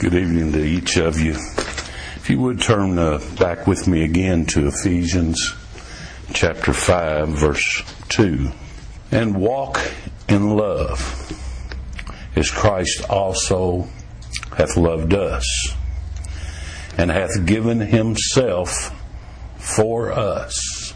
Good evening to each of you. If you would turn back with me again to Ephesians chapter 5, verse 2. And walk in love, as Christ also hath loved us, and hath given himself for us,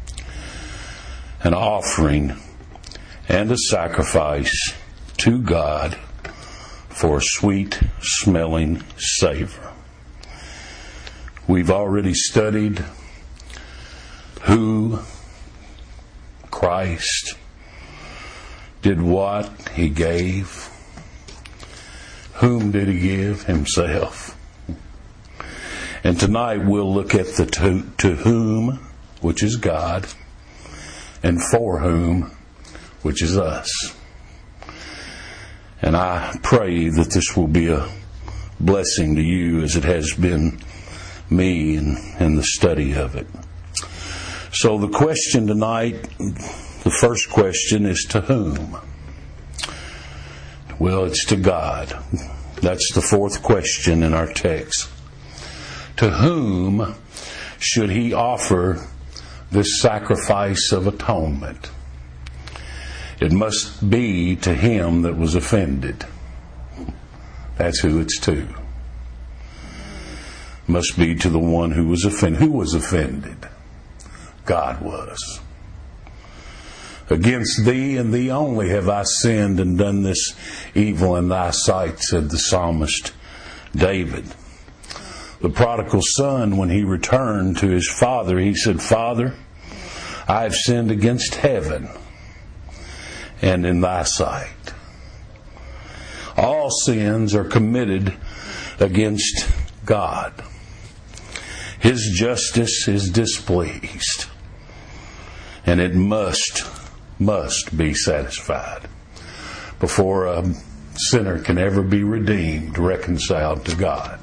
an offering and a sacrifice to God for a sweet-smelling savor. We've already studied who Christ did, what he gave. Whom did he give? Himself. And tonight we'll look at the to whom, which is God, and for whom, which is us. And I pray that this will be a blessing to you as it has been me in the study of it. So the question tonight, the first question is to whom? Well, it's to God. That's the fourth question in our text. To whom should he offer this sacrifice of atonement? It must be to him that was offended. That's who it's to. Must be to the one who was offended. Who was offended? God was. Against thee and thee only have I sinned and done this evil in thy sight, said the psalmist David. The prodigal son, when he returned to his father, he said, Father, I have sinned against heaven and in thy sight. All sins are committed against God. His justice is displeased, and it must be satisfied before a sinner can ever be redeemed, reconciled to God.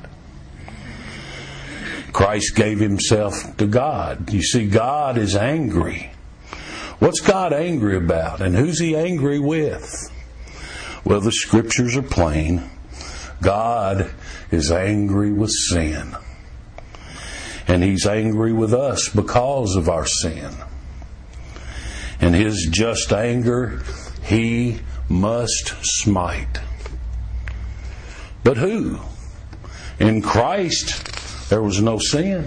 Christ gave himself to God. You see, God is angry. What's God angry about? And who's he angry with? Well, the scriptures are plain. God is angry with sin. And he's angry with us because of our sin. And his just anger he must smite. But who? In Christ there was no sin.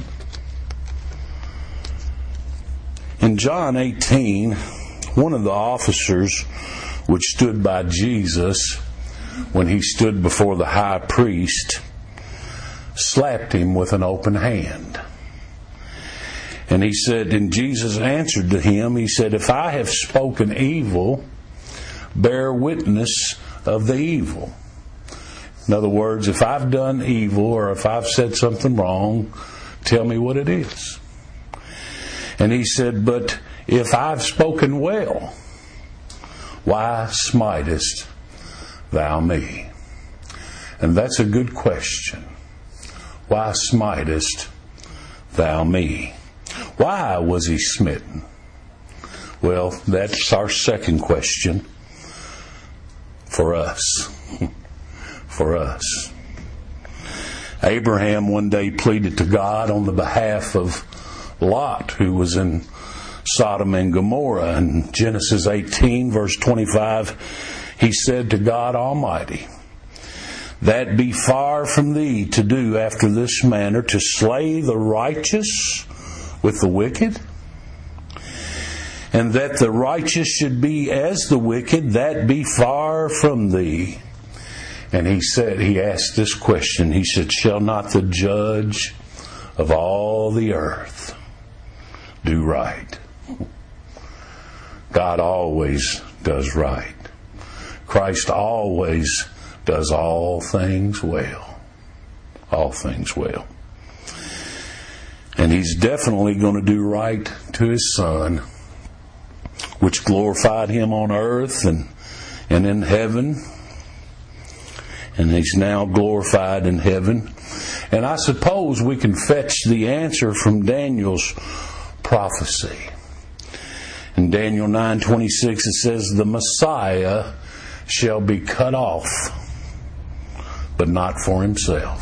In John 18, one of the officers which stood by Jesus when he stood before the high priest slapped him with an open hand. And he said, and Jesus answered to him, he said, if I have spoken evil, bear witness of the evil. In other words, if I've done evil or if I've said something wrong, tell me what it is. And he said, but if I've spoken well, why smitest thou me? And that's a good question. Why smitest thou me? Why was he smitten? Well, that's our second question for us. For us. Abraham one day pleaded to God on the behalf of Lot, who was in Sodom and Gomorrah. In Genesis 18, verse 25, he said to God Almighty, that be far from thee to do after this manner, to slay the righteous with the wicked, and that the righteous should be as the wicked, that be far from thee. And he asked this question, he said, shall not the judge of all the earth do right? God always does right. Christ always does all things well. All things well. And he's definitely going to do right to his Son, which glorified him on earth and in heaven. And he's now glorified in heaven. And I suppose we can fetch the answer from Daniel's prophecy. In Daniel 9:26 it says, the Messiah shall be cut off. but not for himself.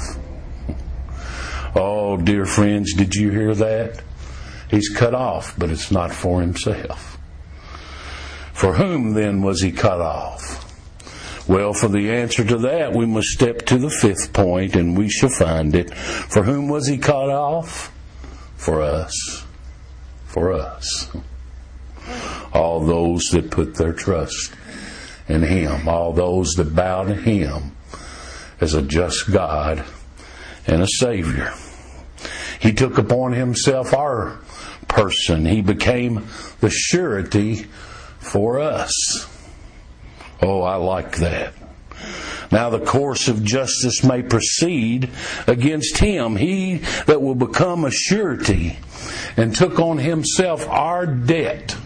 Oh, dear friends, did you hear that? He's cut off, but it's not for himself. For whom then was he cut off? Well, for the answer to that, we must step to the fifth point, and we shall find it. For whom was he cut off? For us. For us. All those that put their trust in him. All those that bow to him as a just God and a Savior. He took upon himself our person. He became the surety for us. Oh, I like that. Now the course of justice may proceed against him. He that will become a surety and took on himself our debt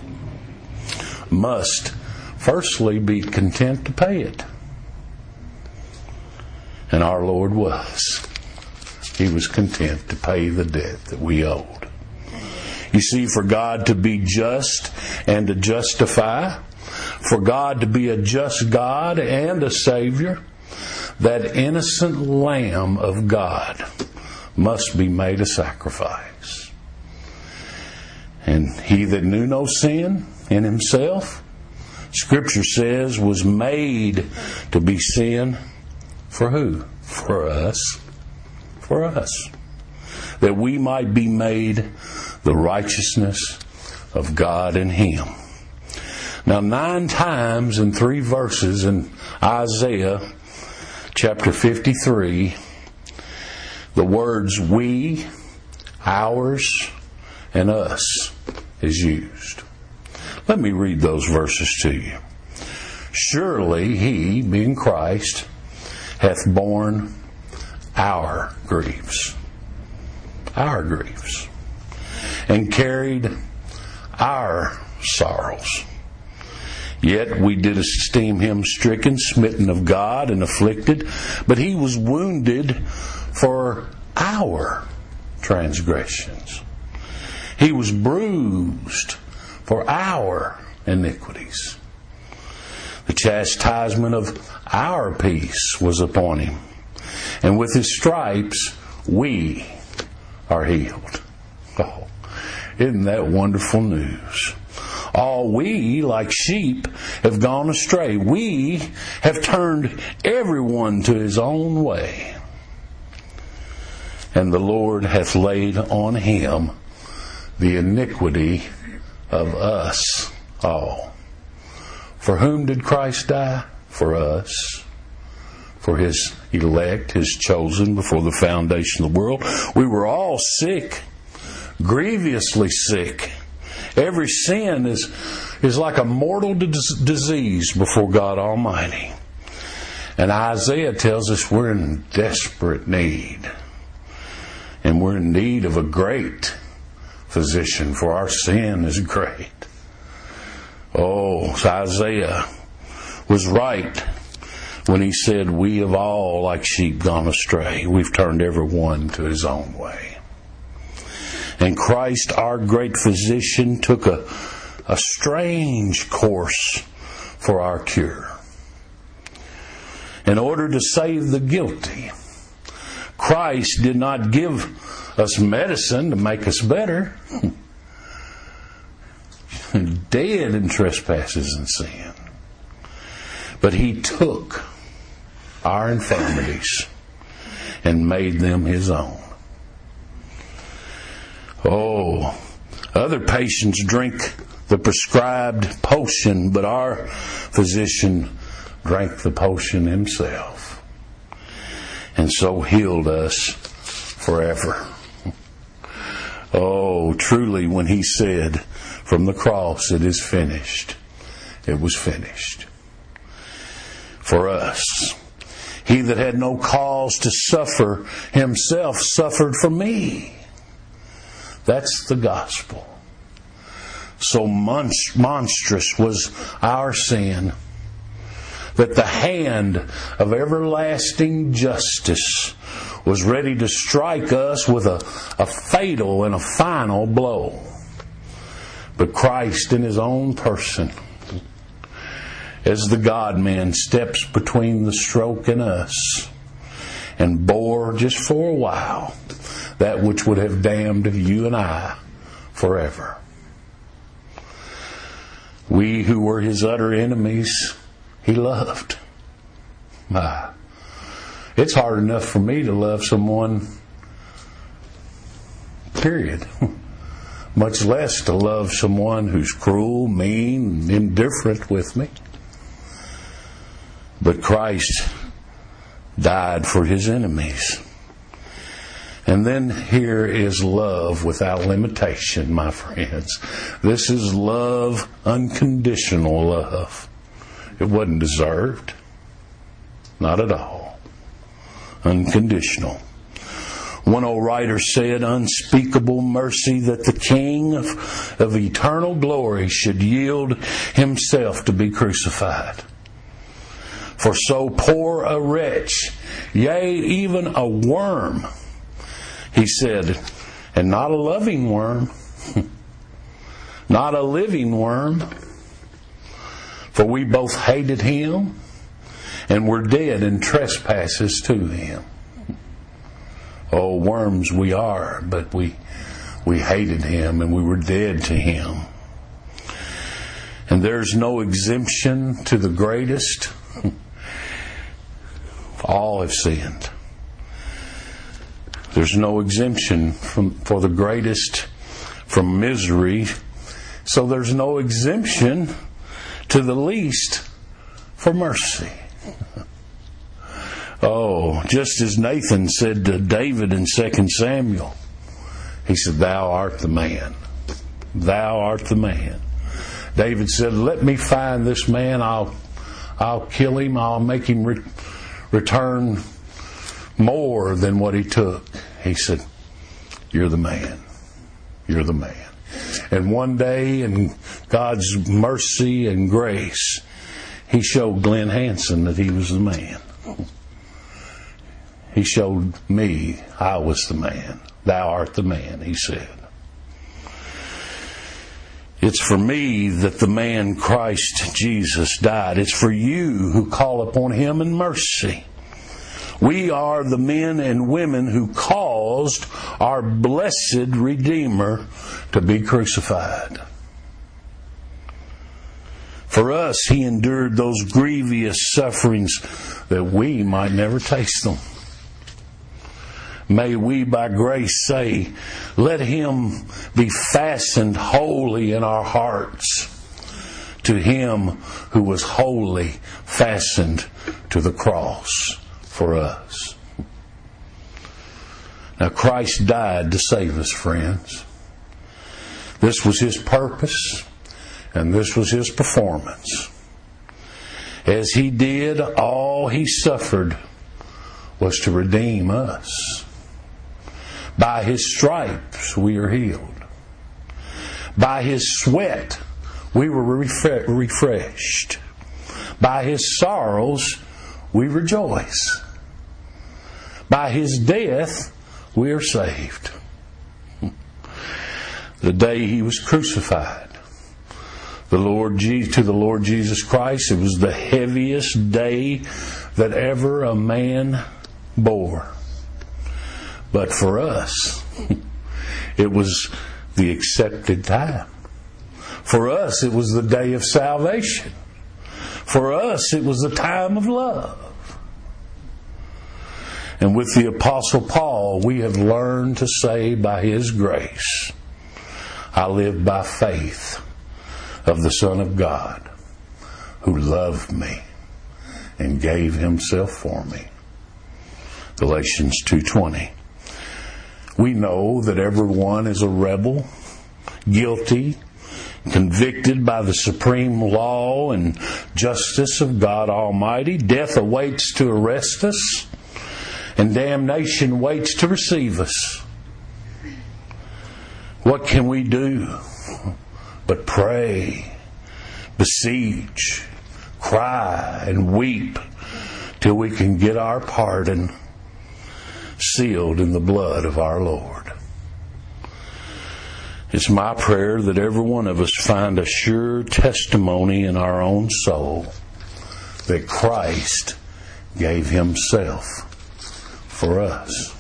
must firstly be content to pay it. And our Lord was. He was content to pay the debt that we owed. You see, for God to be just and to justify, for God to be a just God and a Savior, that innocent Lamb of God must be made a sacrifice. And he that knew no sin in himself, Scripture says, was made to be sin for who? For us. For us. That we might be made the righteousness of God in him. Now 9 times in 3 verses in Isaiah chapter 53, the words we, ours, and us is used. Let me read those verses to you. Surely he, being Christ, hath borne our griefs. Our griefs. And carried our sorrows. Yet we did esteem him stricken, smitten of God, and afflicted. But he was wounded for our transgressions. He was bruised for our iniquities. The chastisement of our peace was upon him. And with his stripes we are healed. Oh, isn't that wonderful news? All we, like sheep, have gone astray. We have turned everyone to his own way. And the Lord hath laid on him the iniquity of us all. For whom did Christ die? For us. For his elect, his chosen before the foundation of the world. We were all sick, grievously sick. Every sin is like a mortal disease before God Almighty. And Isaiah tells us we're in desperate need. And we're in need of a great physician, for our sin is great. Oh, Isaiah was right when he said, we have all like sheep gone astray. We've turned every one to his own way. And Christ, our great physician, took a strange course for our cure. In order to save the guilty, Christ did not give us medicine to make us better. Dead in trespasses and sin. But he took our infirmities and made them his own. Oh, other patients drink the prescribed potion, but our physician drank the potion himself, and so healed us forever. Oh, truly, when he said from the cross, it is finished, it was finished. For us, he that had no cause to suffer himself suffered for me. That's the gospel. So monstrous was our sin that the hand of everlasting justice was ready to strike us with a fatal and a final blow. But Christ in his own person, as the God-man, steps between the stroke and us and bore just for a while that which would have damned you and I forever. We who were his utter enemies, he loved. It's hard enough for me to love someone, period. Much less to love someone who's cruel, mean, indifferent with me. But Christ died for his enemies. And then here is love without limitation, my friends. This is love, unconditional love. It wasn't deserved. Not at all. Unconditional. One old writer said, unspeakable mercy that the King of eternal glory should yield himself to be crucified. For so poor a wretch, yea, even a worm, he said, and not a loving worm, not a living worm, for we both hated him and were dead in trespasses to him. Oh, worms we are, but we hated him and we were dead to him. And there's no exemption to the greatest. All have sinned. There's no exemption for the greatest from misery. So there's no exemption to the least for mercy. Oh, just as Nathan said to David in 2 Samuel, he said, thou art the man. Thou art the man. David said, let me find this man. I'll kill him. I'll make him return more than what he took. He said, you're the man. You're the man. And one day, in God's mercy and grace, he showed Glenn Hanson that he was the man. He showed me I was the man. Thou art the man, he said. It's for me that the man Christ Jesus died. It's for you who call upon him in mercy. We are the men and women who caused our blessed Redeemer to be crucified. For us, he endured those grievous sufferings that we might never taste them. May we by grace say, let him be fastened wholly in our hearts to him who was wholly fastened to the cross for us. Now Christ died to save us, friends. This was his purpose and this was his performance. As he did, all he suffered was to redeem us. By his stripes we are healed. By his sweat we were refreshed. By his sorrows we rejoice. By his death we are saved. The day he was crucified, to the Lord Jesus Christ, it was the heaviest day that ever a man bore. But for us, it was the accepted time. For us, it was the day of salvation. For us, it was the time of love. And with the Apostle Paul, we have learned to say by his grace, I live by faith of the Son of God who loved me and gave himself for me. Galatians 2:20. We know that everyone is a rebel, guilty, convicted by the supreme law and justice of God Almighty. Death awaits to arrest us, and damnation waits to receive us. What can we do but pray, beseech, cry, and weep till we can get our pardon sealed in the blood of our Lord? It's my prayer that every one of us find a sure testimony in our own soul that Christ gave himself for us.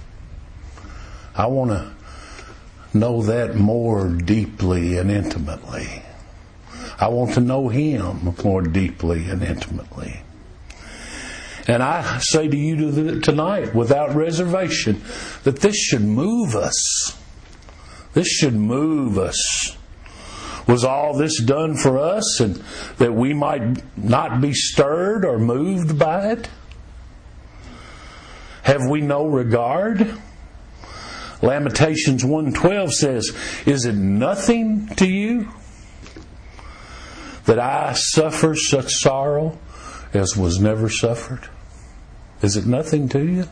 I want to know that more deeply and intimately. I want to know Him more deeply and intimately. And I say to you tonight, without reservation, that this should move us. This should move us. Was all this done for us and that we might not be stirred or moved by it? Have we no regard? Lamentations 1:12 says, "Is it nothing to you that I suffer such sorrow as was never suffered?" Is it nothing to you?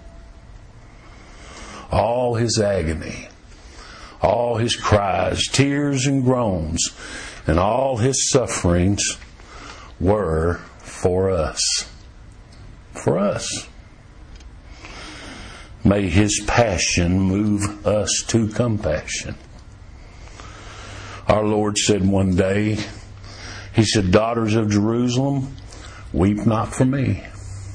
All His agony, all His cries, tears and groans, and all His sufferings were for us. For us. May His passion move us to compassion. Our Lord said one day, He said, "Daughters of Jerusalem, weep not for me.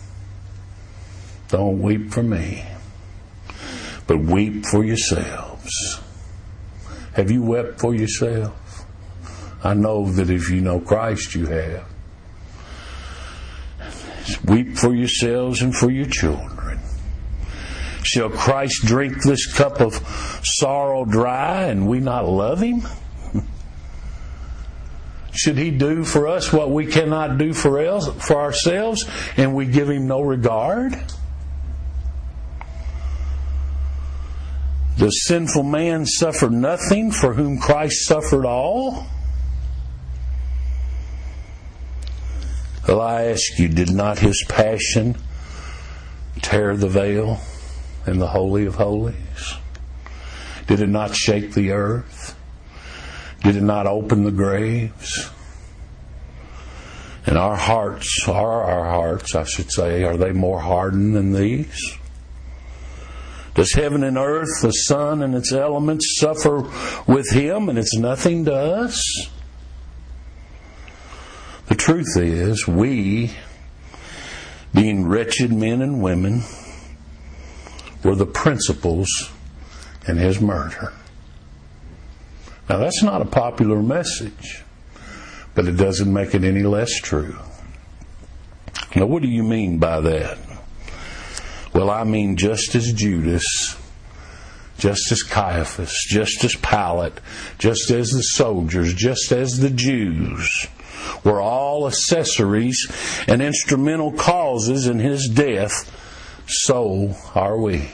Don't weep for me, but weep for yourselves." Have you wept for yourself? I know that if you know Christ, you have. Weep for yourselves and for your children. Shall Christ drink this cup of sorrow dry and we not love Him? Should He do for us what we cannot do for ourselves and we give Him no regard? Does sinful man suffer nothing for whom Christ suffered all? Well, I ask you, did not His passion tear the veil in the Holy of Holies? Did it not shake the earth? Did it not open the graves? And our hearts, are they more hardened than these? Does heaven and earth, the sun and its elements suffer with Him and it's nothing to us? The truth is, we, being wretched men and women, were the principals in His murder. Now that's not a popular message, but it doesn't make it any less true. Now what do you mean by that? Well, I mean just as Judas, just as Caiaphas, just as Pilate, just as the soldiers, just as the Jews were all accessories and instrumental causes in His death, so are we.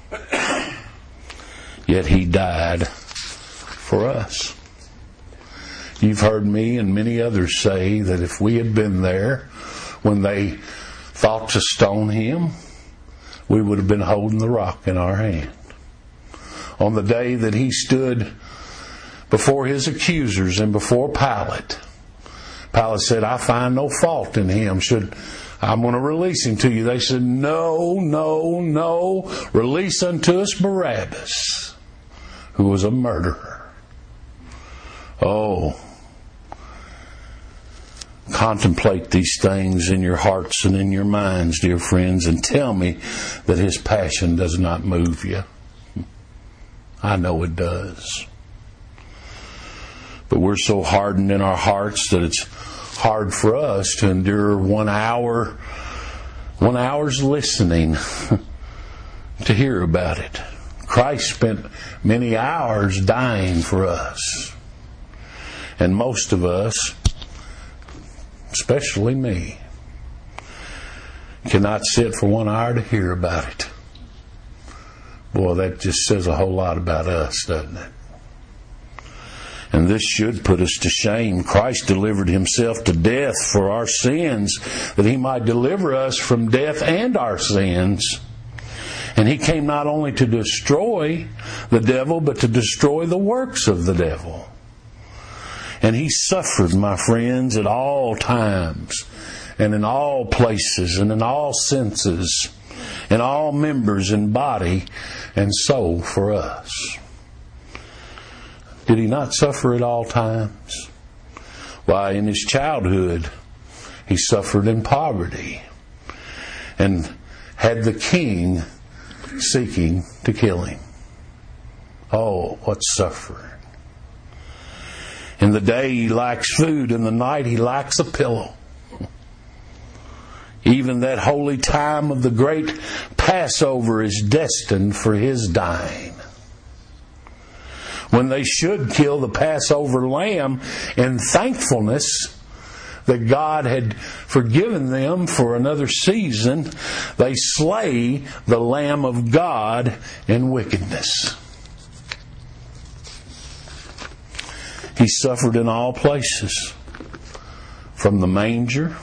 Yet He died for us. You've heard me and many others say that if we had been there when they thought to stone Him, we would have been holding the rock in our hand. On the day that He stood before His accusers and before Pilate, Pilate said, "I find no fault in Him. I'm going to release Him to you." They said, "No, no, no. Release unto us Barabbas, who was a murderer." Oh, contemplate these things in your hearts and in your minds, dear friends, and tell me that His passion does not move you. I know it does. But we're so hardened in our hearts that it's hard for us to endure 1 hour's listening to hear about it. Christ spent many hours dying for us. And most of us, especially me, cannot sit for 1 hour to hear about it. Boy, that just says a whole lot about us, doesn't it? And this should put us to shame. Christ delivered Himself to death for our sins, that He might deliver us from death and our sins. And He came not only to destroy the devil, but to destroy the works of the devil. And He suffered, my friends, at all times, and in all places, and in all senses, in all members and body and soul for us. Did He not suffer at all times? Why, in His childhood, He suffered in poverty and had the king seeking to kill him. Oh, what suffering. In the day he lacks food, in the night he lacks a pillow. Even that holy time of the great Passover is destined for his dying. When they should kill the Passover lamb in thankfulness that God had forgiven them for another season, they slay the Lamb of God in wickedness. He suffered in all places. From the manger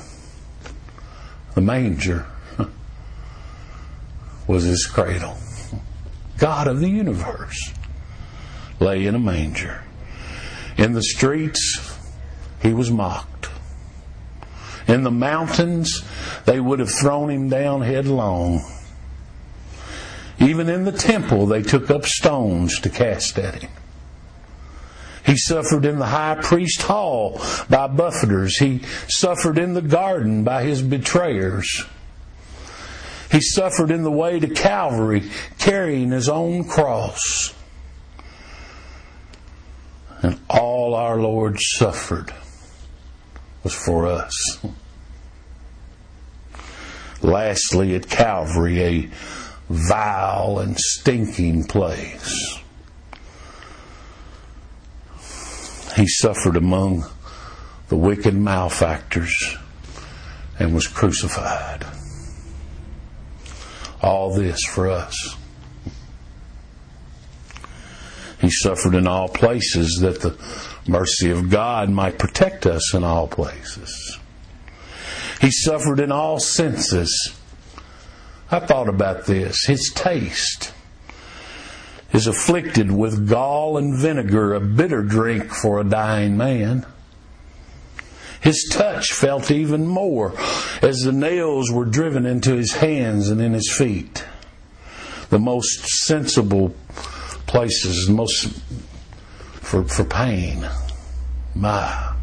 was his cradle. God of the universe lay in a manger. In the streets, he was mocked. In the mountains, they would have thrown him down headlong. Even in the temple, they took up stones to cast at him. He suffered in the high priest hall by buffeters. He suffered in the garden by his betrayers. He suffered in the way to Calvary, carrying his own cross. And all our Lord suffered was for us. Lastly, at Calvary, a vile and stinking place, he suffered among the wicked malefactors and was crucified. All this for us. He suffered in all places that the mercy of God might protect us in all places. He suffered in all senses. I thought about this. His taste is afflicted with gall and vinegar, a bitter drink for a dying man. His touch felt even more as the nails were driven into his hands and in his feet. The most sensible places, most for pain. My.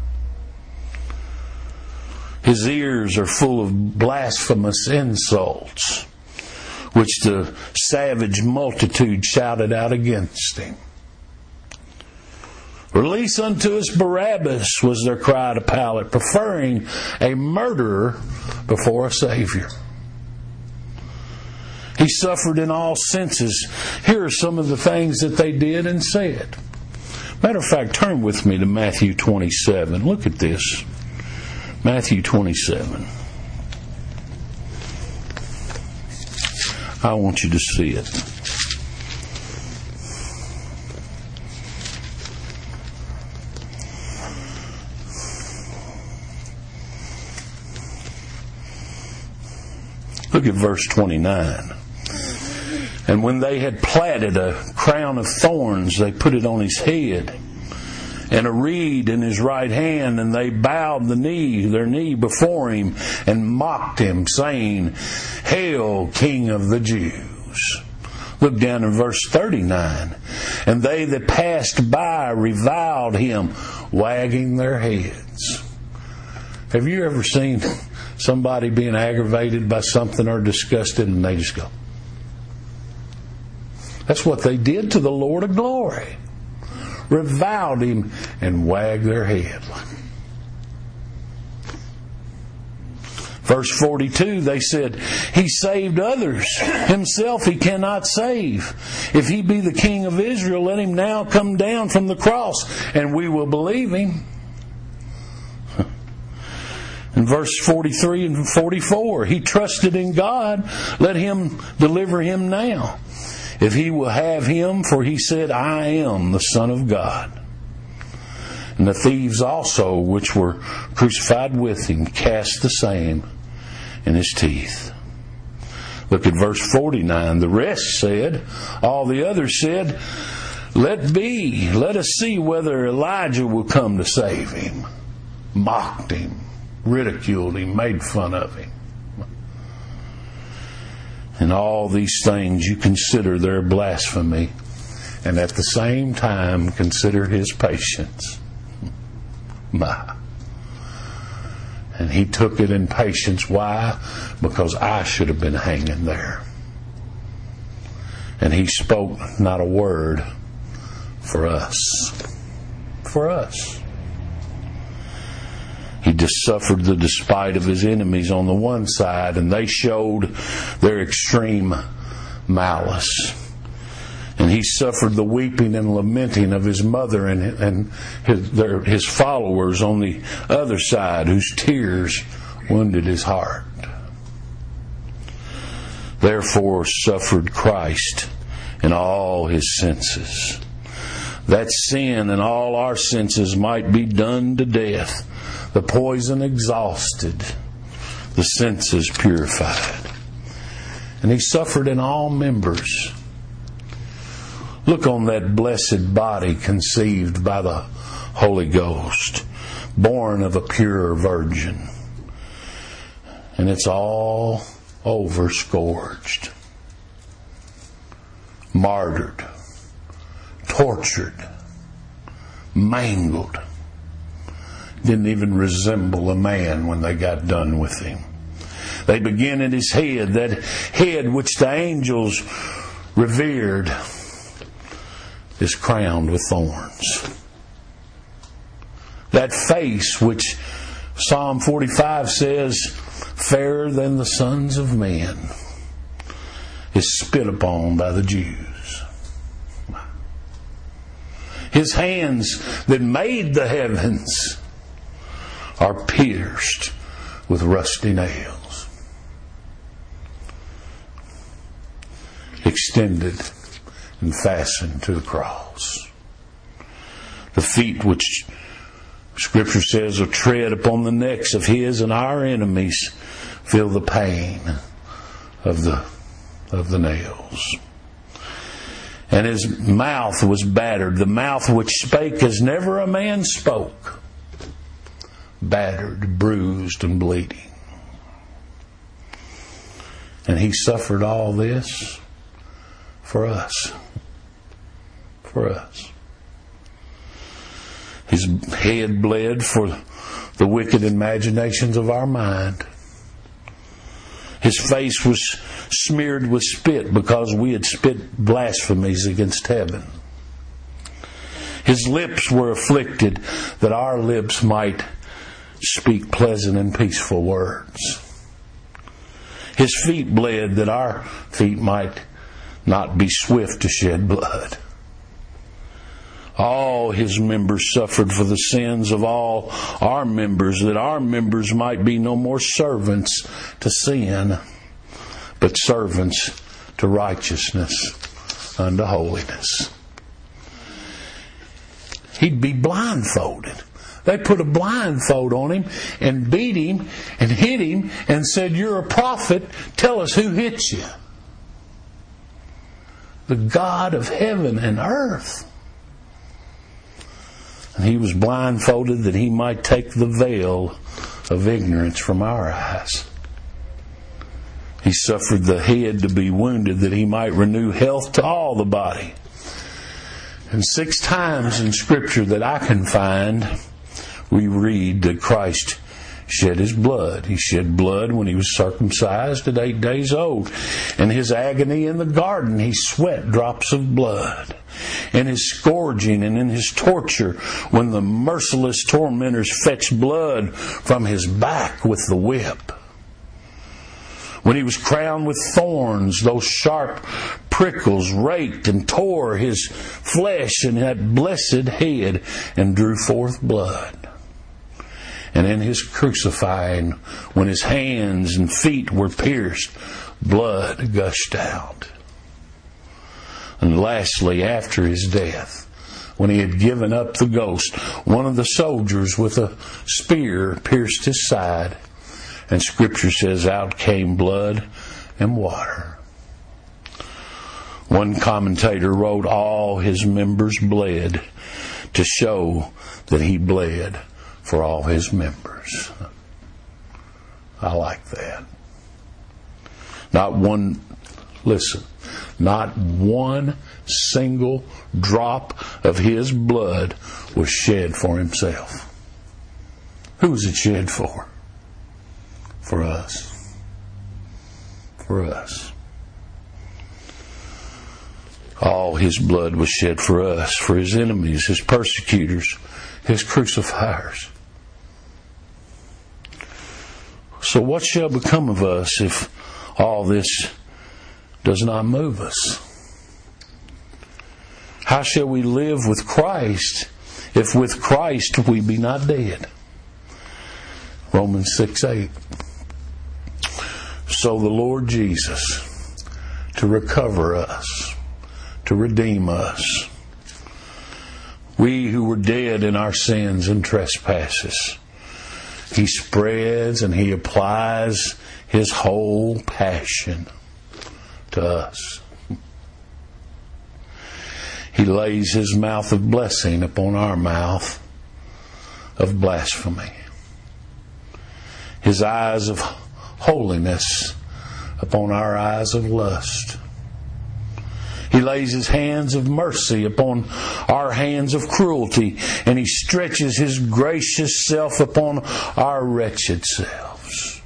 His ears are full of blasphemous insults, which the savage multitude shouted out against him. Release unto us Barabbas, was their cry to Pilate, preferring a murderer before a Savior. He suffered in all senses. Here are some of the things that they did and said. Matter of fact, turn with me to Matthew 27. Look at this. Matthew 27. I want you to see it. Look at verse 29. And when they had platted a crown of thorns, they put it on his head, and a reed in his right hand, and they bowed their knee before him, and mocked him, saying, Hail, King of the Jews. Look down in verse 39. And they that passed by reviled him, wagging their heads. Have you ever seen somebody being aggravated by something or disgusted, and they just go? That's what they did to the Lord of glory. Reviled him and wagged their head. Verse 42, they said, He saved others. Himself he cannot save. If he be the King of Israel, let him now come down from the cross, and we will believe him. In verse 43 and 44, he trusted in God. Let him deliver him now, if he will have him, for he said, I am the Son of God. And the thieves also, which were crucified with him, cast the same in his teeth. Look at verse 49. The rest said, all the others said, Let be, let us see whether Elijah will come to save him. Mocked him, ridiculed him, made fun of him. And all these things you consider their blasphemy, and at the same time consider his patience. My. And he took it in patience. Why? Because I should have been hanging there. And He spoke not a word for us. For us. He just suffered the despite of His enemies on the one side, and they showed their extreme malice. And He suffered the weeping and lamenting of His mother and his followers on the other side, whose tears wounded His heart. Therefore suffered Christ in all His senses, that sin in all our senses might be done to death, the poison exhausted, the senses purified. And He suffered in all members. Look on that blessed body conceived by the Holy Ghost, born of a pure virgin. And it's all over scourged, martyred, tortured, mangled. Didn't even resemble a man when they got done with Him. They begin at His head, that head which the angels revered is crowned with thorns. That face which Psalm 45 says, fairer than the sons of men, is spit upon by the Jews. His hands that made the heavens are pierced with rusty nails, extended and fastened to the cross. The feet which Scripture says will tread upon the necks of His and our enemies feel the pain of the nails. And His mouth was battered, the mouth which spake as never a man spoke, battered, bruised, and bleeding. And He suffered all this for us. For us. His head bled for the wicked imaginations of our mind. His face was smeared with spit because we had spit blasphemies against heaven. His lips were afflicted that our lips might speak pleasant and peaceful words. His feet bled that our feet might not be swift to shed blood. All His members suffered for the sins of all our members, that our members might be no more servants to sin, but servants to righteousness unto holiness. He'd be blindfolded. They put a blindfold on Him and beat Him and hit Him and said, "You're a prophet. Tell us who hit you." The God of heaven and earth. And He was blindfolded that He might take the veil of ignorance from our eyes. He suffered the head to be wounded that He might renew health to all the body. And 6 times in Scripture that I can find, we read that Christ shed His blood. He shed blood when He was circumcised at 8 days old. In His agony in the garden, He sweat drops of blood. In His scourging and in His torture, when the merciless tormentors fetched blood from His back with the whip. When He was crowned with thorns, those sharp prickles raked and tore His flesh and that blessed head and drew forth blood. And in His crucifying, when His hands and feet were pierced, blood gushed out. And lastly, after His death, when He had given up the ghost, one of the soldiers with a spear pierced His side, and Scripture says, out came blood and water. One commentator wrote, all His members bled, to show that He bled for all His members. I like that. Not one single drop of His blood was shed for Himself. Who was it shed for? For us. For us. All His blood was shed for us, for His enemies, His persecutors, His crucifiers. So what shall become of us if all this does not move us? How shall we live with Christ if with Christ we be not dead? Romans 6:8. So the Lord Jesus, to recover us, to redeem us, we who were dead in our sins and trespasses, He spreads and He applies His whole passion to us. He lays His mouth of blessing upon our mouth of blasphemy. His eyes of holiness upon our eyes of lust. He lays His hands of mercy upon our hands of cruelty, and He stretches His gracious self upon our wretched selves.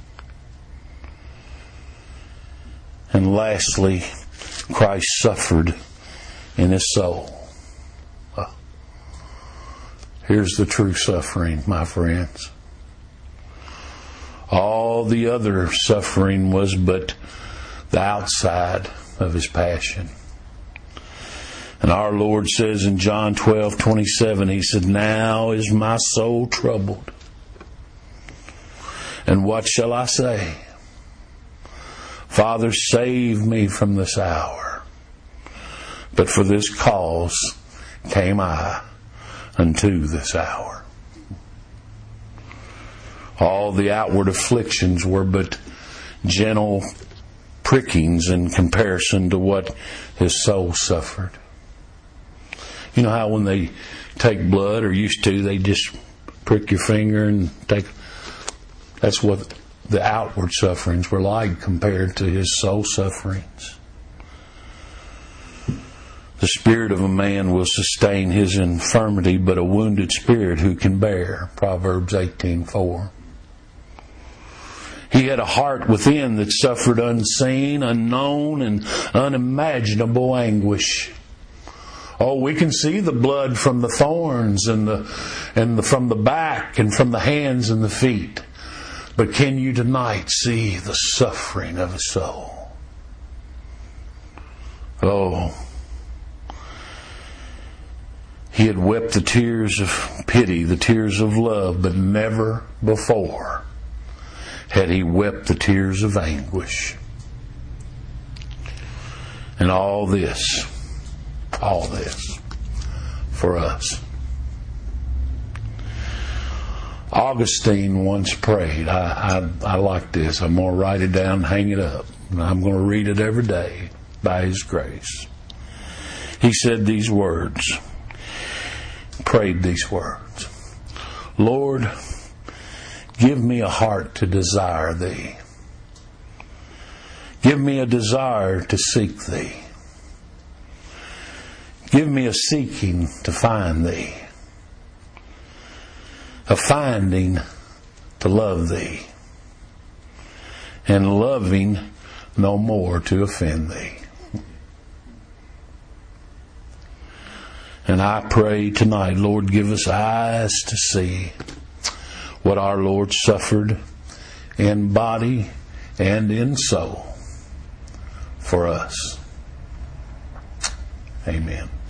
And lastly, Christ suffered in His soul. Here's the true suffering, my friends. All the other suffering was but the outside of His passion. And our Lord says in John 12:27, He said, "Now is my soul troubled. And what shall I say? Father, save me from this hour. But for this cause came I unto this hour." All the outward afflictions were but gentle prickings in comparison to what His soul suffered. You know how when they take blood, or used to, they just prick your finger and take... That's what the outward sufferings were like compared to His soul sufferings. The spirit of a man will sustain his infirmity, but a wounded spirit who can bear? Proverbs 18:4. He had a heart within that suffered unseen, unknown, and unimaginable anguish. Oh, we can see the blood from the thorns and from the back and from the hands and the feet. But can you tonight see the suffering of His soul? Oh, He had wept the tears of pity, the tears of love, but never before had He wept the tears of anguish. And all this for us. Augustine once prayed. I like this. I'm going to write it down and hang it up. And I'm going to read it every day by His grace. He said these words, prayed these words: Lord, give me a heart to desire Thee. Give me a desire to seek Thee. Give me a seeking to find Thee. A finding to love Thee. And loving no more to offend Thee. And I pray tonight, Lord, give us eyes to see what our Lord suffered in body and in soul for us. Amen.